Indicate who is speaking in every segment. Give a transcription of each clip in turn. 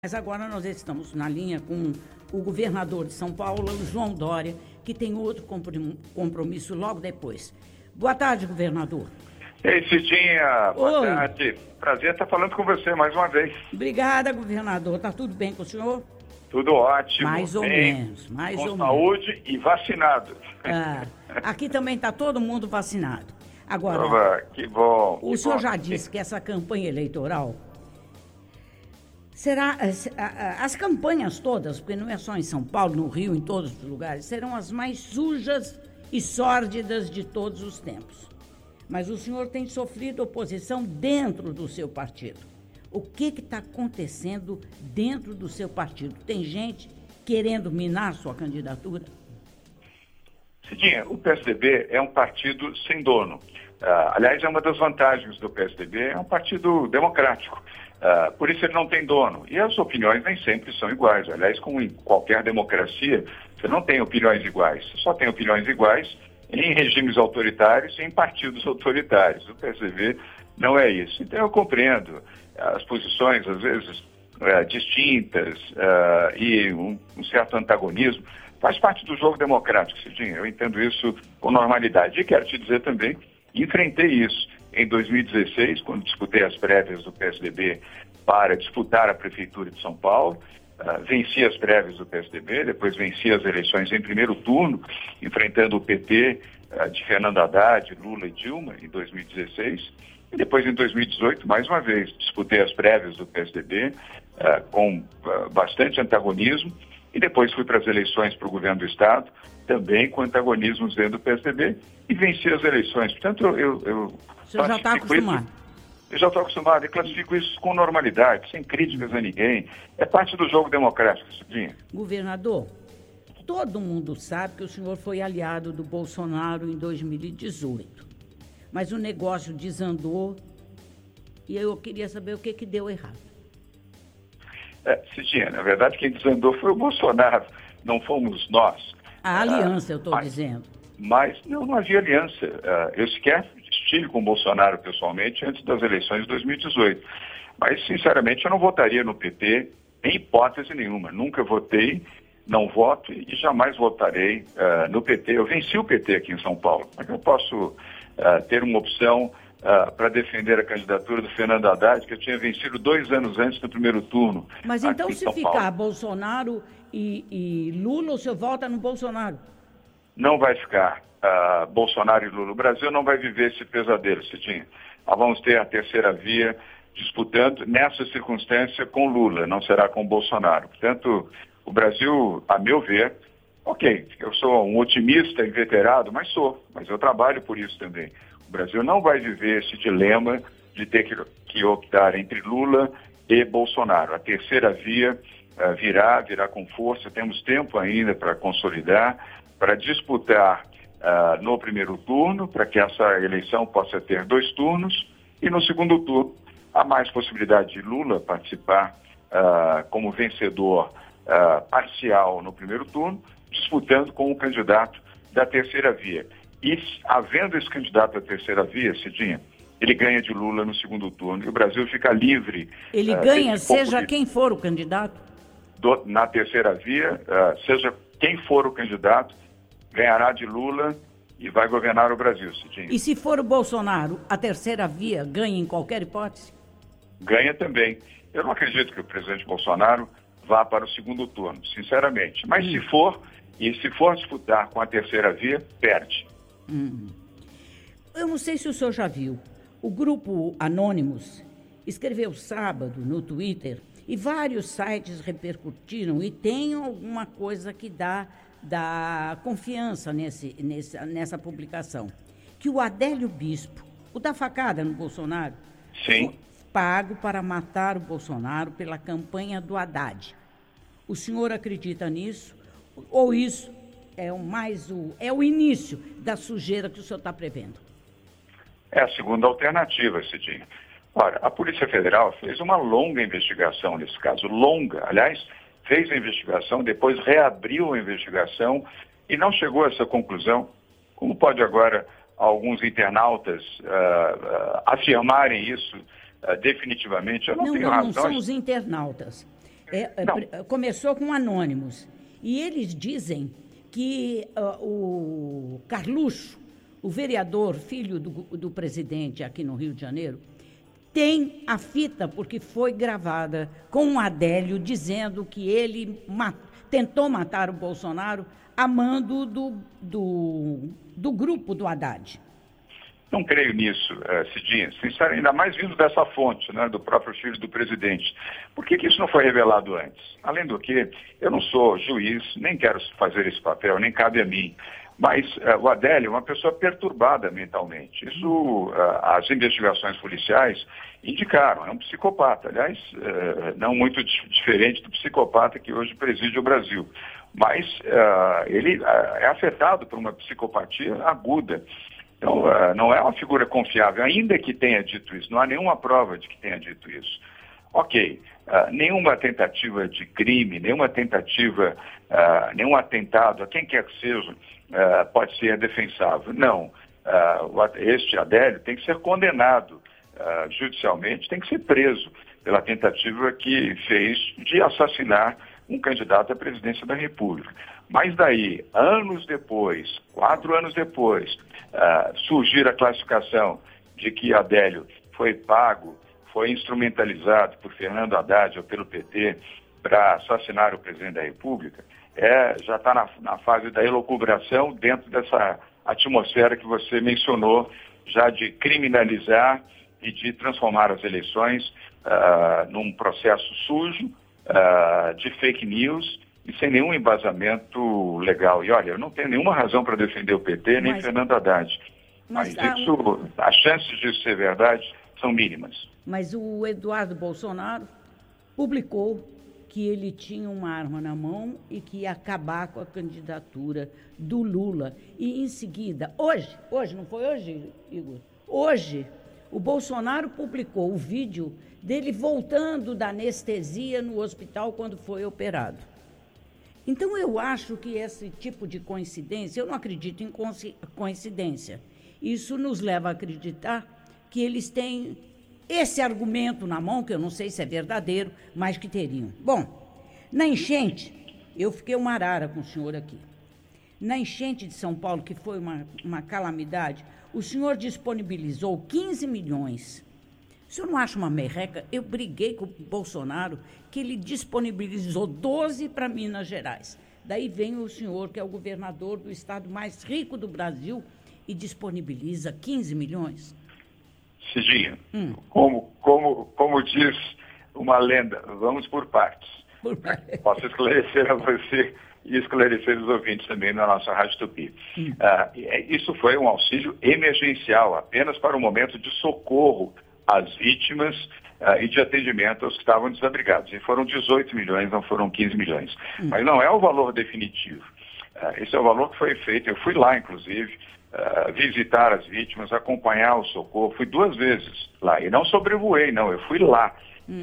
Speaker 1: Mas agora nós estamos na linha com o governador de São Paulo, João Dória, que tem outro compromisso logo depois. Boa tarde, governador.
Speaker 2: Ei, Cidinha, boa
Speaker 1: Oi.
Speaker 2: tarde. Prazer estar falando com você mais uma vez.
Speaker 1: Obrigada, governador. Tá tudo bem com o senhor?
Speaker 2: Tudo ótimo.
Speaker 1: Mais ou
Speaker 2: bem,
Speaker 1: menos, mais
Speaker 2: com
Speaker 1: ou
Speaker 2: saúde
Speaker 1: menos.
Speaker 2: e vacinado.
Speaker 1: Aqui também está todo mundo vacinado. Agora,
Speaker 2: Que bom.
Speaker 1: o senhor já disse que essa campanha eleitoral será, as campanhas todas, porque não é só em São Paulo, no Rio, em todos os lugares, serão as mais sujas e sórdidas de todos os tempos. Mas o senhor tem sofrido oposição dentro do seu partido. O que está acontecendo dentro do seu partido? Tem gente querendo minar sua candidatura?
Speaker 2: Cidinha, o PSDB é um partido sem dono. Aliás, é uma das vantagens do PSDB, é um partido democrático. Por isso ele não tem dono. E as opiniões nem sempre são iguais. Aliás, como em qualquer democracia, você não tem opiniões iguais. Você só tem opiniões iguais em regimes autoritários e em partidos autoritários. O PSDB não é isso. Então eu compreendo as posições, às vezes, distintas e um certo antagonismo. Faz parte do jogo democrático, Cidinha. Eu entendo isso com normalidade. E quero te dizer também, enfrentei isso em 2016, quando disputei as prévias do PSDB para disputar a Prefeitura de São Paulo. Venci as prévias do PSDB, depois venci as eleições em primeiro turno, enfrentando o PT de Fernando Haddad, Lula e Dilma, em 2016. E depois, em 2018, mais uma vez, disputei as prévias do PSDB com bastante antagonismo. E depois fui para as eleições para o governo do Estado, também com antagonismos dentro do PSDB, e venci as eleições. Portanto,
Speaker 1: O senhor já está acostumado?
Speaker 2: Eu já estou acostumado e classifico isso com normalidade, sem críticas a ninguém. É parte do jogo democrático, Cidinha.
Speaker 1: Governador, todo mundo sabe que o senhor foi aliado do Bolsonaro em 2018. Mas o negócio desandou e eu queria saber o que deu errado.
Speaker 2: Cidinha, na verdade quem desandou foi o Bolsonaro, não fomos nós.
Speaker 1: A aliança, eu estou dizendo.
Speaker 2: Mas não havia aliança. Eu sequer estive com o Bolsonaro pessoalmente antes das eleições de 2018. Mas, sinceramente, eu não votaria no PT em hipótese nenhuma. Nunca votei, não voto e jamais votarei no PT. Eu venci o PT aqui em São Paulo. Mas eu posso ter uma opção para defender a candidatura do Fernando Haddad, que eu tinha vencido 2 anos antes do primeiro turno.
Speaker 1: Mas então, se ficar Bolsonaro e Lula, o senhor vota no Bolsonaro?
Speaker 2: Não vai ficar Bolsonaro e Lula. O Brasil não vai viver esse pesadelo, Cidinha. Nós vamos ter a terceira via disputando, nessa circunstância, com Lula, não será com Bolsonaro. Portanto, o Brasil, a meu ver, ok, eu sou um otimista inveterado, mas eu trabalho por isso também. O Brasil não vai viver esse dilema de ter que optar entre Lula e Bolsonaro. A terceira via virá com força, temos tempo ainda para consolidar, para disputar no primeiro turno, para que essa eleição possa ter 2 turnos, e no segundo turno há mais possibilidade de Lula participar como vencedor parcial no primeiro turno, disputando com o candidato da terceira via. E, havendo esse candidato da terceira via, Cidinha, ele ganha de Lula no segundo turno e o Brasil fica livre.
Speaker 1: Ele ganha, seja quem for o candidato?
Speaker 2: Na terceira via, seja quem for o candidato, ganhará de Lula e vai governar o Brasil, Cidinha.
Speaker 1: E se for o Bolsonaro, a terceira via ganha em qualquer hipótese?
Speaker 2: Ganha também. Eu não acredito que o presidente Bolsonaro vá para o segundo turno, sinceramente. Mas se for disputar com a terceira via, perde.
Speaker 1: Eu não sei se o senhor já viu. O grupo Anônimos escreveu sábado no Twitter e vários sites repercutiram e tem alguma coisa que dá confiança nessa publicação. Que o Adélio Bispo, o da facada no Bolsonaro,
Speaker 2: Sim.
Speaker 1: Foi pago para matar o Bolsonaro pela campanha do Haddad. O senhor acredita nisso? Ou isso é o início da sujeira que o senhor está prevendo?
Speaker 2: É a segunda alternativa, Cidinha. Ora, a Polícia Federal fez uma longa investigação nesse caso, aliás, fez a investigação, depois reabriu a investigação e não chegou a essa conclusão. Como pode agora alguns internautas afirmarem isso definitivamente? Eu não tenho razões.
Speaker 1: Não são os internautas. Começou com anônimos. E eles dizem que o Carluxo, o vereador, filho do presidente aqui no Rio de Janeiro, tem a fita, porque foi gravada com o Adélio, dizendo que ele tentou matar o Bolsonaro a mando do grupo do Haddad.
Speaker 2: Não creio nisso, Cidinha. Sincero, ainda mais vindo dessa fonte, né, do próprio filho do presidente. Por que isso não foi revelado antes? Além do que, eu não sou juiz, nem quero fazer esse papel, nem cabe a mim. Mas o Adélio é uma pessoa perturbada mentalmente. Isso as investigações policiais indicaram. É um psicopata, aliás, não muito diferente do psicopata que hoje preside o Brasil. Mas ele é afetado por uma psicopatia aguda. Então, não é uma figura confiável, ainda que tenha dito isso. Não há nenhuma prova de que tenha dito isso. Ok, nenhuma tentativa de crime, nenhuma tentativa, nenhum atentado, a quem quer que seja, pode ser defensável. Não, este Adélio tem que ser condenado judicialmente, tem que ser preso pela tentativa que fez de assassinar um candidato à presidência da República. Mas daí, anos depois, 4 anos depois, surgir a classificação de que Adélio foi pago, foi instrumentalizado por Fernando Haddad ou pelo PT para assassinar o presidente da República, já está na fase da elucubração dentro dessa atmosfera que você mencionou, já de criminalizar e de transformar as eleições num processo sujo, de fake news e sem nenhum embasamento legal. E olha, eu não tenho nenhuma razão para defender o PT nem Fernando Haddad. Mas as chances disso ser verdade são mínimas.
Speaker 1: Mas o Eduardo Bolsonaro publicou que ele tinha uma arma na mão e que ia acabar com a candidatura do Lula. E em seguida, hoje, não foi hoje, Igor? Hoje, o Bolsonaro publicou o vídeo dele voltando da anestesia no hospital quando foi operado. Então, eu acho que esse tipo de coincidência, eu não acredito em coincidência. Isso nos leva a acreditar que eles têm esse argumento na mão, que eu não sei se é verdadeiro, mas que teriam. Bom, na enchente, eu fiquei uma arara com o senhor aqui. Na enchente de São Paulo, que foi uma calamidade, o senhor disponibilizou 15 milhões. O senhor não acha uma merreca? Eu briguei com o Bolsonaro, que ele disponibilizou 12 para Minas Gerais. Daí vem o senhor, que é o governador do estado mais rico do Brasil, e disponibiliza 15 milhões.
Speaker 2: Cidinha, como diz uma lenda, vamos por partes. Posso esclarecer a você e esclarecer os ouvintes também na nossa Rádio Tupi. Isso foi um auxílio emergencial, apenas para o momento de socorro às vítimas e de atendimento aos que estavam desabrigados. E foram 18 milhões, não foram 15 milhões. Mas não é o valor definitivo. Esse é o valor que foi feito. Eu fui lá, inclusive, visitar as vítimas, acompanhar o socorro. Fui 2 vezes lá. E não sobrevoei, não. Eu fui lá.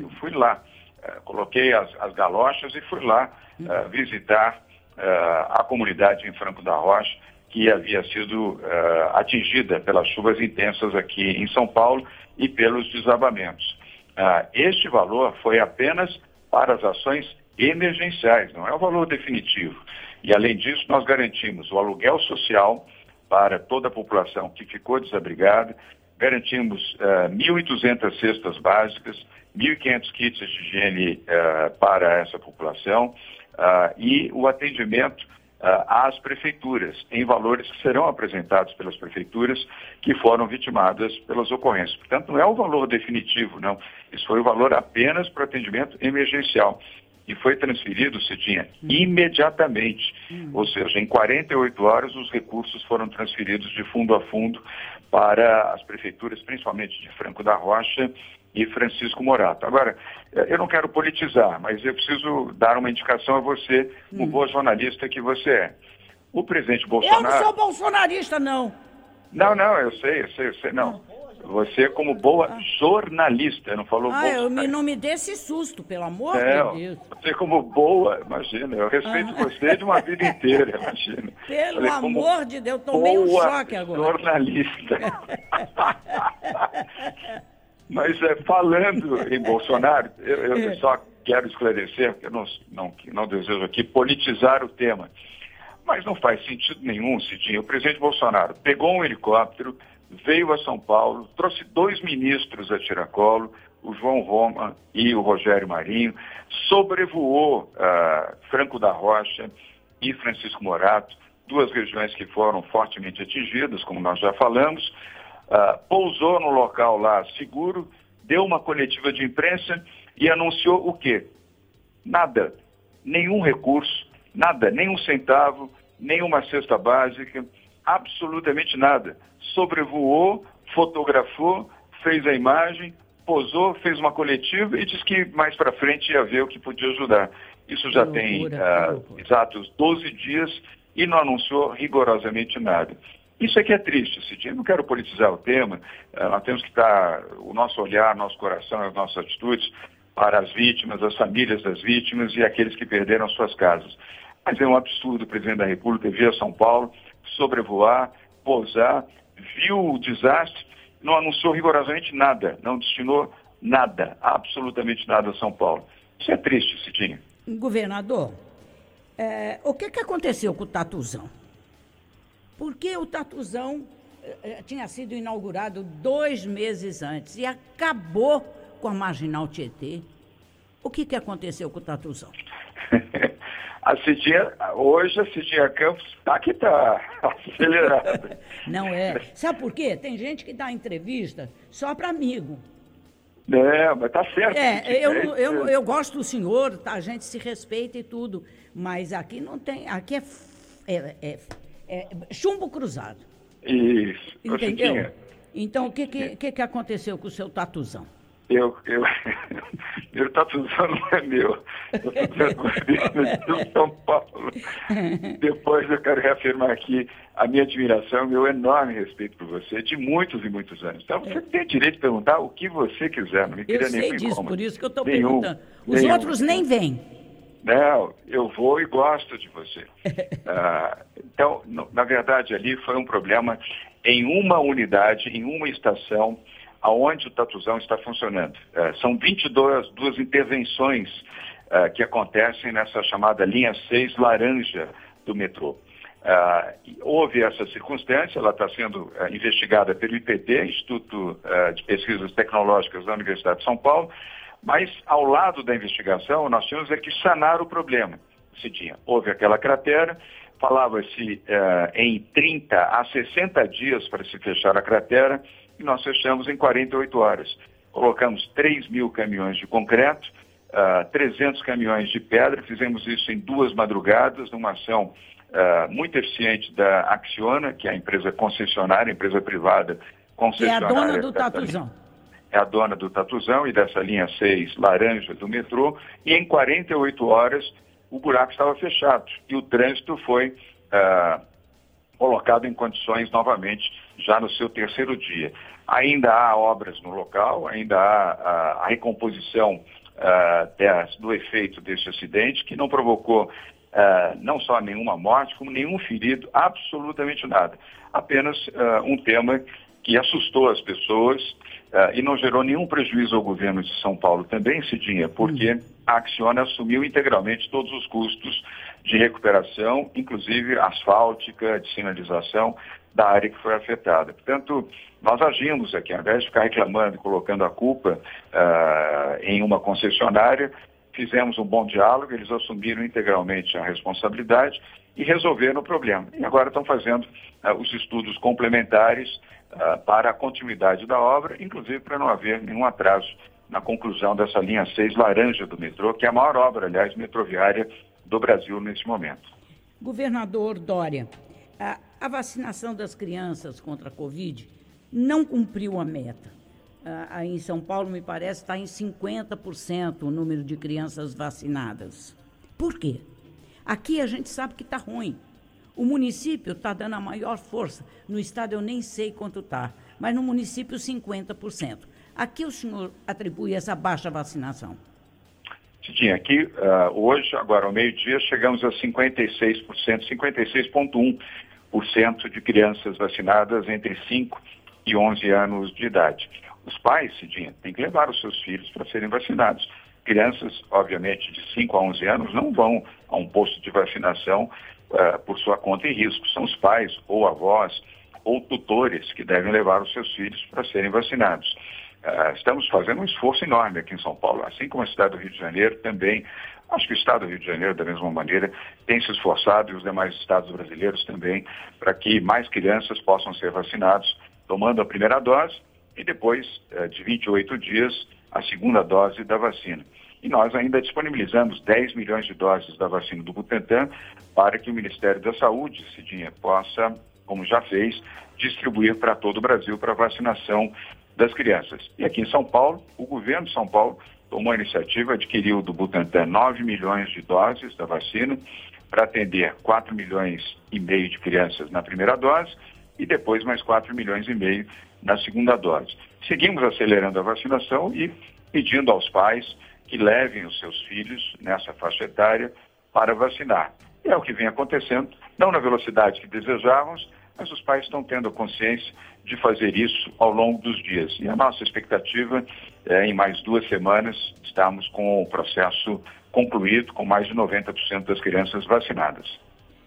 Speaker 2: Coloquei as galochas e fui lá visitar a comunidade em Franco da Rocha, que havia sido atingida pelas chuvas intensas aqui em São Paulo e pelos desabamentos. Este valor foi apenas para as ações emergenciais, não é o valor definitivo. E, além disso, nós garantimos o aluguel social para toda a população que ficou desabrigada, garantimos 1.200 cestas básicas, 1.500 kits de higiene para essa população e o atendimento às prefeituras, em valores que serão apresentados pelas prefeituras que foram vitimadas pelas ocorrências. Portanto, não é o valor definitivo, não. Isso foi o valor apenas para atendimento emergencial. E foi transferido, Cidinha, imediatamente. Ou seja, em 48 horas, os recursos foram transferidos de fundo a fundo para as prefeituras, principalmente de Franco da Rocha e Francisco Morato. Agora, eu não quero politizar, mas eu preciso dar uma indicação a você, um boa jornalista que você é. O presidente Bolsonaro...
Speaker 1: Eu não sou bolsonarista, não.
Speaker 2: Não, eu sei, não. Você como boa jornalista, não falou bolsonarista.
Speaker 1: Não me dê esse susto, pelo amor de Deus.
Speaker 2: Você como boa, imagina, eu respeito você de uma vida inteira, imagina.
Speaker 1: Pelo amor de Deus, eu tomei um choque agora.
Speaker 2: Jornalista. Mas falando em Bolsonaro, eu só quero esclarecer, porque eu não desejo aqui politizar o tema. Mas não faz sentido nenhum, Cidinha. O presidente Bolsonaro pegou um helicóptero, veio a São Paulo, trouxe 2 ministros a tiracolo, o João Roma e o Rogério Marinho, sobrevoou Franco da Rocha e Francisco Morato, 2 regiões que foram fortemente atingidas, como nós já falamos, pousou no local lá seguro, deu uma coletiva de imprensa e anunciou o quê? Nada, nenhum recurso, nada, nem um centavo, nenhuma cesta básica, absolutamente nada. Sobrevoou, fotografou, fez a imagem, posou, fez uma coletiva e disse que mais para frente ia ver o que podia ajudar. Isso já tem exatos 12 dias e não anunciou rigorosamente nada. Isso aqui é triste, Cidinha. Eu não quero politizar o tema. Nós temos que estar o nosso olhar, nosso coração, as nossas atitudes para as vítimas, as famílias das vítimas e aqueles que perderam suas casas. Mas é um absurdo o presidente da República vir a São Paulo, sobrevoar, pousar, viu o desastre, não anunciou rigorosamente nada, não destinou nada, absolutamente nada a São Paulo. Isso é triste, Cidinha.
Speaker 1: Governador, o que aconteceu com o Tatuzão? Porque o Tatuzão tinha sido inaugurado 2 meses antes e acabou com a Marginal Tietê. O que aconteceu com o Tatuzão?
Speaker 2: Hoje a Cidinha Campos está acelerada.
Speaker 1: Não é. Sabe por quê? Tem gente que dá entrevista só para amigo.
Speaker 2: Mas está certo.
Speaker 1: Eu gosto do senhor, tá? A gente se respeita e tudo, mas aqui não tem, aqui é chumbo cruzado.
Speaker 2: Isso.
Speaker 1: Entendeu? Cidinha. Então, o que aconteceu com o seu Tatuzão?
Speaker 2: Meu Tatuzão não é meu. Eu estou de São Paulo. Depois eu quero reafirmar aqui a minha admiração, meu enorme respeito por você, de muitos e muitos anos. Então você tem direito de perguntar o que você quiser, não me queria nenhum incômodo.
Speaker 1: Eu sei disso, por isso que eu estou perguntando. Os outros nem vêm.
Speaker 2: Não, eu vou e gosto de você. Então, na verdade, ali foi um problema em uma unidade, em uma estação, aonde o Tatuzão está funcionando. São 22 intervenções que acontecem nessa chamada linha 6 laranja do metrô. Houve essa circunstância, ela está sendo investigada pelo IPT, Instituto de Pesquisas Tecnológicas da Universidade de São Paulo, mas ao lado da investigação nós tínhamos que sanar o problema. Houve aquela cratera, falava-se em 30 a 60 dias para se fechar a cratera, e nós fechamos em 48 horas. Colocamos 3.000 caminhões de concreto, 300 caminhões de pedra, fizemos isso em 2 madrugadas, numa ação muito eficiente da Acciona, que é a empresa concessionária, a empresa privada concessionária.
Speaker 1: Que é a dona do Tatuzão.
Speaker 2: É a dona do Tatuzão e dessa linha 6 laranja do metrô, e em 48 horas o buraco estava fechado e o trânsito foi colocado em condições novamente já no seu 3º dia. Ainda há obras no local, ainda há a recomposição do efeito desse acidente, que não provocou não só nenhuma morte, como nenhum ferido, absolutamente nada. Apenas um tema que assustou as pessoas e não gerou nenhum prejuízo ao governo de São Paulo também, Cidinha, porque a Acciona assumiu integralmente todos os custos de recuperação, inclusive asfáltica, de sinalização da área que foi afetada. Portanto, nós agimos aqui, ao invés de ficar reclamando e colocando a culpa em uma concessionária, fizemos um bom diálogo, eles assumiram integralmente a responsabilidade e resolveram o problema. E agora estão fazendo os estudos complementares para a continuidade da obra, inclusive para não haver nenhum atraso na conclusão dessa linha 6 laranja do metrô, que é a maior obra, aliás, metroviária do Brasil nesse momento.
Speaker 1: Governador Dória, a vacinação das crianças contra a Covid não cumpriu a meta. Aí em São Paulo, me parece, está em 50% o número de crianças vacinadas. Por quê? Aqui a gente sabe que está ruim. O município está dando a maior força. No estado eu nem sei quanto está, mas no município 50%. A que o senhor atribui essa baixa vacinação?
Speaker 2: Cidinha, aqui hoje, agora ao meio-dia, chegamos a 56%, 56,1% de crianças vacinadas entre 5 e 11 anos de idade. Os pais, Cidinha, têm que levar os seus filhos para serem vacinados. Crianças, obviamente, de 5 a 11 anos não vão a um posto de vacinação por sua conta e risco. São os pais ou avós ou tutores que devem levar os seus filhos para serem vacinados. Estamos fazendo um esforço enorme aqui em São Paulo, assim como a cidade do Rio de Janeiro também. Acho que o estado do Rio de Janeiro, da mesma maneira, tem se esforçado, e os demais estados brasileiros também, para que mais crianças possam ser vacinados, tomando a primeira dose e depois de 28 dias a segunda dose da vacina. E nós ainda disponibilizamos 10 milhões de doses da vacina do Butantan para que o Ministério da Saúde, Cidinha, possa, como já fez, distribuir para todo o Brasil para vacinação das crianças. E aqui em São Paulo, o governo de São Paulo tomou a iniciativa, adquiriu do Butantan 9 milhões de doses da vacina para atender 4 milhões e meio de crianças na primeira dose e depois mais 4 milhões e meio na segunda dose. Seguimos acelerando a vacinação e pedindo aos pais que levem os seus filhos nessa faixa etária para vacinar. E é o que vem acontecendo, não na velocidade que desejávamos, mas os pais estão tendo a consciência de fazer isso ao longo dos dias. E a nossa expectativa é, em mais 2 semanas, estarmos com o processo concluído, com mais de 90% das crianças vacinadas.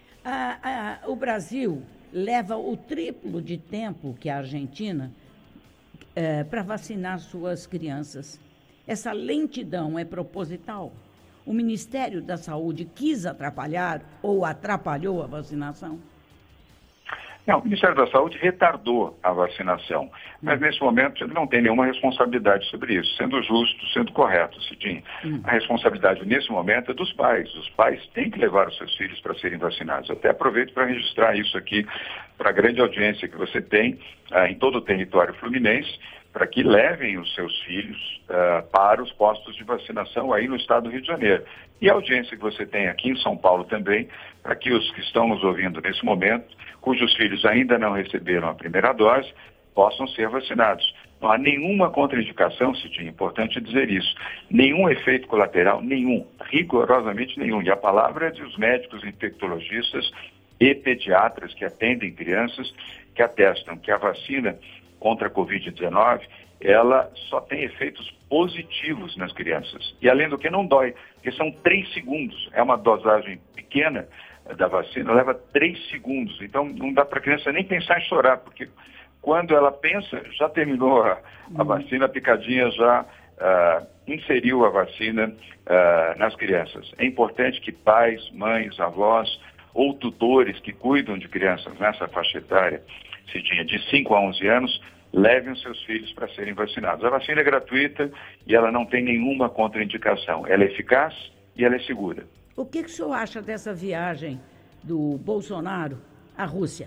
Speaker 1: O Brasil leva o triplo de tempo que a Argentina para vacinar suas crianças. Essa lentidão é proposital? O Ministério da Saúde quis atrapalhar ou atrapalhou a vacinação?
Speaker 2: Não, o Ministério da Saúde retardou a vacinação, mas nesse momento ele não tem nenhuma responsabilidade sobre isso, sendo justo, sendo correto, Cidinha. A responsabilidade nesse momento é dos pais. Os pais têm que levar os seus filhos para serem vacinados. Até aproveito para registrar isso aqui para a grande audiência que você tem em todo o território fluminense, para que levem os seus filhos para os postos de vacinação aí no estado do Rio de Janeiro. E a audiência que você tem aqui em São Paulo também, para que os que estão nos ouvindo nesse momento, cujos filhos ainda não receberam a primeira dose, possam ser vacinados. Não há nenhuma contraindicação, Cidinha, é importante dizer isso. Nenhum efeito colateral, nenhum, rigorosamente nenhum. E a palavra é dos médicos infectologistas e pediatras que atendem crianças, que atestam que a vacina contra a Covid-19, ela só tem efeitos positivos nas crianças. E além do que não dói, porque são 3 segundos. É uma dosagem pequena da vacina, leva 3 segundos. Então não dá para a criança nem pensar em chorar, porque quando ela pensa, já terminou a vacina, a picadinha já inseriu a vacina nas crianças. É importante que pais, mães, avós ou tutores que cuidam de crianças nessa faixa etária, Cidinha, de 5 a 11 anos, levem os seus filhos para serem vacinados. A vacina é gratuita e ela não tem nenhuma contraindicação. Ela é eficaz e ela é segura.
Speaker 1: O que o senhor acha dessa viagem do Bolsonaro à Rússia?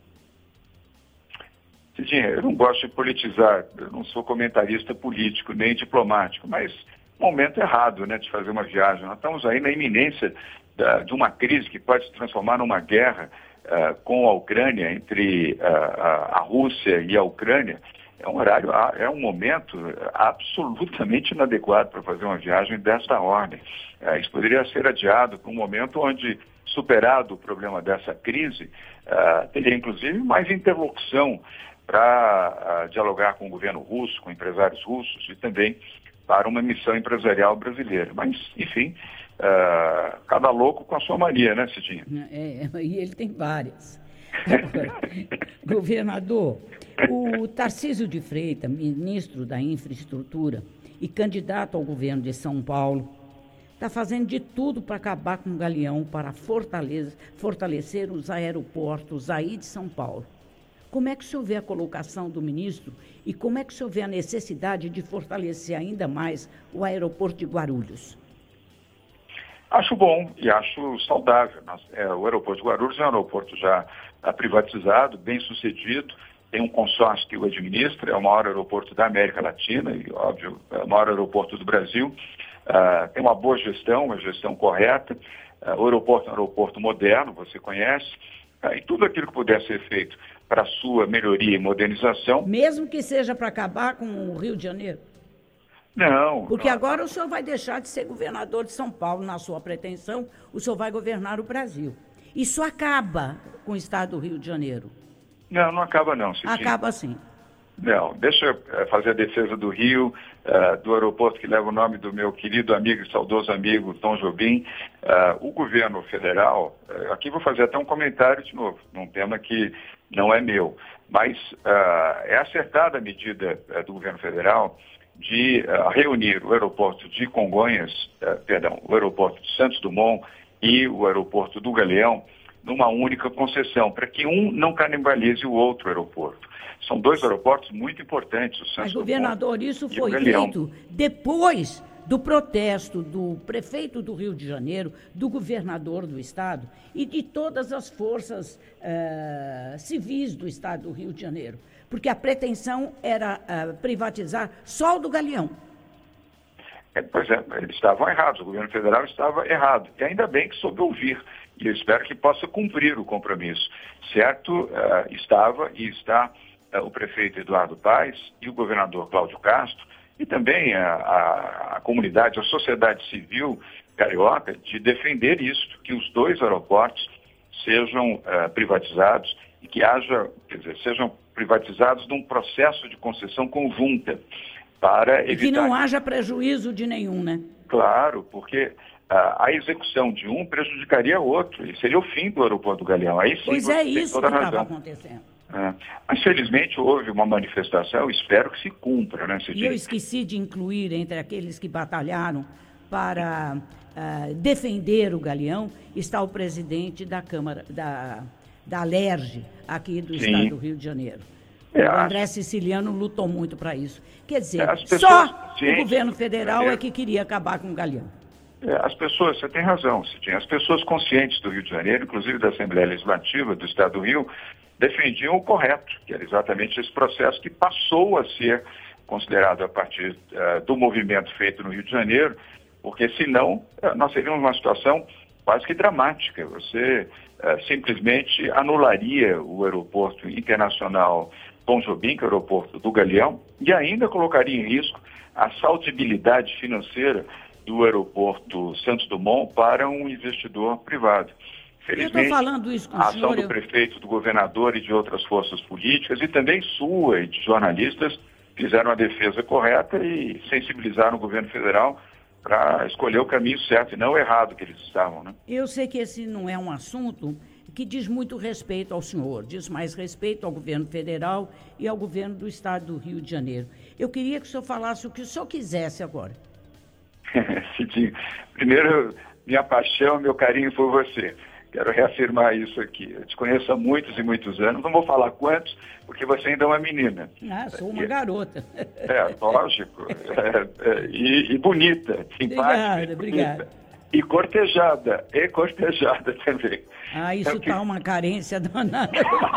Speaker 2: Cidinha, eu não gosto de politizar, eu não sou comentarista político nem diplomático, mas momento errado, né, de fazer uma viagem. Nós estamos aí na iminência de uma crise que pode se transformar numa guerra com a Ucrânia, entre a Rússia e a Ucrânia. É um momento absolutamente inadequado para fazer uma viagem desta ordem. Isso poderia ser adiado para um momento onde, superado o problema dessa crise, teria inclusive mais interlocução para dialogar com o governo russo, com empresários russos e também para uma missão empresarial brasileira. Mas, enfim, cada louco com a sua mania, né, Cidinha?
Speaker 1: E ele tem várias. Governador, o Tarcísio de Freitas, ministro da Infraestrutura e candidato ao governo de São Paulo, está fazendo de tudo para acabar com o Galeão, para fortalecer os aeroportos aí de São Paulo. Como é que o senhor vê a colocação do ministro e como é que o senhor vê a necessidade de fortalecer ainda mais o aeroporto de Guarulhos?
Speaker 2: Acho bom e acho saudável. O aeroporto de Guarulhos é um aeroporto já privatizado, bem sucedido, tem um consórcio que o administra, é o maior aeroporto da América Latina e, óbvio, é o maior aeroporto do Brasil. Tem uma boa gestão, uma gestão correta. O aeroporto é um aeroporto moderno, você conhece, e tudo aquilo que puder ser feito para a sua melhoria e modernização.
Speaker 1: Mesmo que seja para acabar com o Rio de Janeiro?
Speaker 2: Não.
Speaker 1: Porque agora o senhor vai deixar de ser governador de São Paulo, na sua pretensão, o senhor vai governar o Brasil. Isso acaba com o estado do Rio de Janeiro?
Speaker 2: Não acaba não, Cidinha.
Speaker 1: Acaba sim.
Speaker 2: Não, deixa eu fazer a defesa do Rio, do aeroporto que leva o nome do meu querido amigo e saudoso amigo Tom Jobim. O governo federal, aqui vou fazer até um comentário de novo, num tema que não é meu, mas é acertada a medida do governo federal de reunir o aeroporto de Congonhas, o aeroporto de Santos Dumont e o aeroporto do Galeão numa única concessão, para que um não canibalize o outro aeroporto. São dois aeroportos muito importantes. O Santos
Speaker 1: Mas, governador,
Speaker 2: Dumont
Speaker 1: isso
Speaker 2: e
Speaker 1: foi
Speaker 2: o Galeão.
Speaker 1: feito depois do protesto do prefeito do Rio de Janeiro, do governador do estado e de todas as forças civis do estado do Rio de Janeiro, porque a pretensão era privatizar só o do Galeão.
Speaker 2: Pois é, eles estavam errados, o governo federal estava errado. E ainda bem que soube ouvir, e eu espero que possa cumprir o compromisso. Certo, estava e está o prefeito Eduardo Paes e o governador Cláudio Castro, e também a comunidade, a sociedade civil carioca, de defender isso, que os dois aeroportos sejam privatizados e que sejam privatizados num processo de concessão conjunta para evitar...
Speaker 1: E que não haja prejuízo de nenhum, né?
Speaker 2: Claro, porque a execução de um prejudicaria o outro, e seria o fim do aeroporto do Galeão. Aí sim,
Speaker 1: pois é isso que estava acontecendo.
Speaker 2: Mas, felizmente, houve uma manifestação, espero que se cumpra, né, Cidinha?
Speaker 1: E eu esqueci de incluir entre aqueles que batalharam para defender o Galeão, está o presidente da Câmara, da Alerj, aqui do estado do Rio de Janeiro. O André Siciliano lutou muito para isso. Quer dizer, só o governo federal é que queria acabar com o Galeão.
Speaker 2: As pessoas, você tem razão, Cidinha, as pessoas conscientes do Rio de Janeiro, inclusive da Assembleia Legislativa do Estado do Rio, defendiam o correto, que era exatamente esse processo que passou a ser considerado a partir do movimento feito no Rio de Janeiro, porque senão nós teríamos uma situação quase que dramática. Você simplesmente anularia o aeroporto internacional Tom Jobim, que é o aeroporto do Galeão, e ainda colocaria em risco a saltibilidade financeira do aeroporto Santos Dumont para um investidor privado. Felizmente,
Speaker 1: eu estou falando isso com o
Speaker 2: a
Speaker 1: senhor,
Speaker 2: ação do prefeito, do governador e de outras forças políticas, e também sua e de jornalistas, fizeram a defesa correta e sensibilizaram o governo federal para escolher o caminho certo e não o errado que eles estavam, né?
Speaker 1: Eu sei que esse não é um assunto que diz muito respeito ao senhor, diz mais respeito ao governo federal e ao governo do estado do Rio de Janeiro. Eu queria que o senhor falasse o que o senhor quisesse agora.
Speaker 2: Cidinho, primeiro, minha paixão, meu carinho por você. Quero reafirmar isso aqui. Eu te conheço há muitos e muitos anos, não vou falar quantos, porque você ainda é uma menina.
Speaker 1: Sou uma garota.
Speaker 2: Lógico. E bonita, simpática.
Speaker 1: Obrigada.
Speaker 2: E cortejada também.
Speaker 1: Isso está uma carência danada.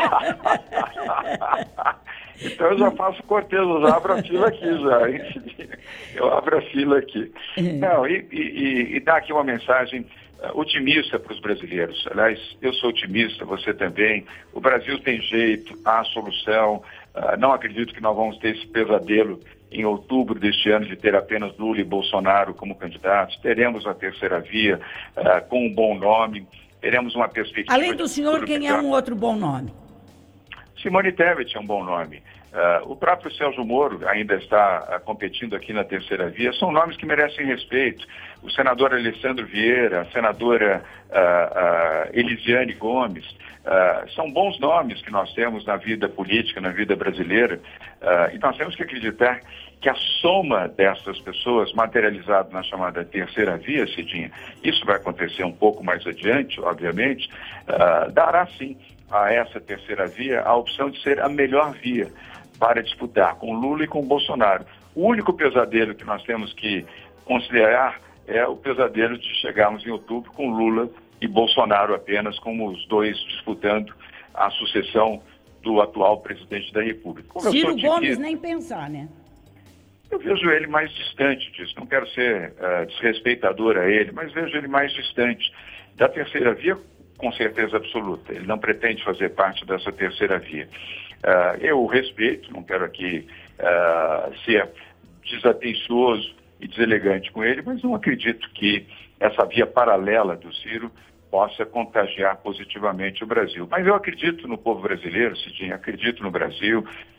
Speaker 2: Então eu já faço cortejo, eu já abro a fila aqui já, hein? Eu abro a fila aqui. Não, e dá aqui uma mensagem otimista para os brasileiros. Aliás, eu sou otimista, você também. O Brasil tem jeito, há solução. Não acredito que nós vamos ter esse pesadelo em outubro deste ano de ter apenas Lula e Bolsonaro como candidatos. Teremos a terceira via com um bom nome. Teremos uma perspectiva...
Speaker 1: Além do senhor, quem é um outro bom nome?
Speaker 2: Simone Tebet é um bom nome. O próprio Sérgio Moro ainda está competindo aqui na terceira via. São nomes que merecem respeito. O senador Alessandro Vieira, a senadora Elisiane Gomes, são bons nomes que nós temos na vida política, na vida brasileira. E nós temos que acreditar que a soma dessas pessoas, materializada na chamada terceira via, Cidinha, isso vai acontecer um pouco mais adiante, obviamente, dará sim a essa terceira via a opção de ser a melhor via para disputar com Lula e com Bolsonaro. O único pesadelo que nós temos que considerar é o pesadelo de chegarmos em outubro com Lula e Bolsonaro apenas, como os dois disputando a sucessão do atual presidente da República.
Speaker 1: Ciro Gomes nem pensar, né?
Speaker 2: Eu vejo ele mais distante disso. Não quero ser desrespeitador a ele, mas vejo ele mais distante. Da terceira via, com certeza absoluta. Ele não pretende fazer parte dessa terceira via. Eu o respeito, não quero aqui ser desatencioso e deselegante com ele, mas não acredito que essa via paralela do Ciro possa contagiar positivamente o Brasil. Mas eu acredito no povo brasileiro, Cidinha, acredito no Brasil,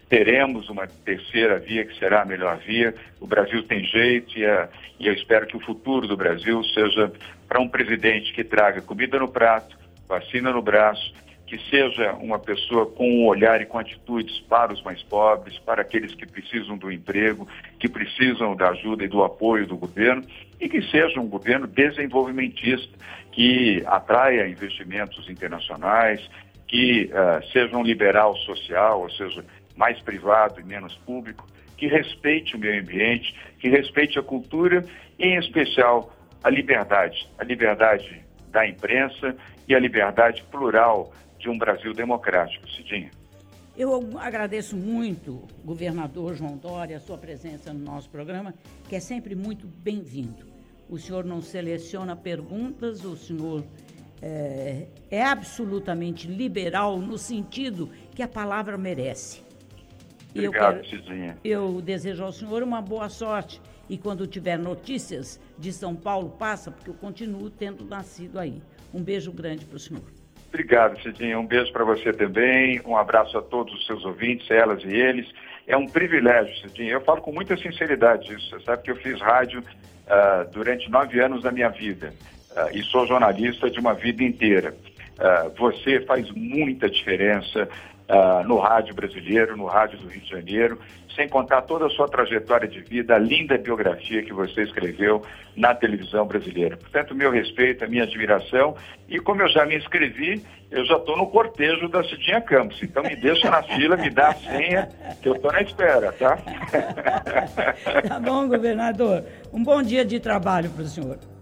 Speaker 2: teremos uma terceira via que será a melhor via. O Brasil tem jeito e eu espero que o futuro do Brasil seja para um presidente que traga comida no prato, vacina no braço, que seja uma pessoa com um olhar e com atitudes para os mais pobres, para aqueles que precisam do emprego, que precisam da ajuda e do apoio do governo, e que seja um governo desenvolvimentista, que atraia investimentos internacionais, que seja um liberal social, ou seja, mais privado e menos público, que respeite o meio ambiente, que respeite a cultura e, em especial, a liberdade da imprensa e a liberdade plural de um Brasil democrático. Cidinha.
Speaker 1: Eu agradeço muito, governador João Dória, a sua presença no nosso programa, que é sempre muito bem-vindo. O senhor não seleciona perguntas, o senhor é absolutamente liberal no sentido que a palavra merece.
Speaker 2: Obrigado, Cidinha.
Speaker 1: Eu desejo ao senhor uma boa sorte e quando tiver notícias de São Paulo, passa, porque eu continuo tendo nascido aí. Um beijo grande para o senhor.
Speaker 2: Obrigado, Cidinha. Um beijo para você também. Um abraço a todos os seus ouvintes, elas e eles. É um privilégio, Cidinha. Eu falo com muita sinceridade isso. Você sabe que eu fiz rádio durante 9 anos da minha vida e sou jornalista de uma vida inteira. Você faz muita diferença no rádio brasileiro, no rádio do Rio de Janeiro, sem contar toda a sua trajetória de vida, a linda biografia que você escreveu na televisão brasileira. Portanto, meu respeito, a minha admiração, e como eu já me inscrevi, eu já estou no cortejo da Cidinha Campos, então me deixa na fila, me dá a senha, que eu estou na espera, tá?
Speaker 1: Tá bom, governador. Um bom dia de trabalho para o senhor.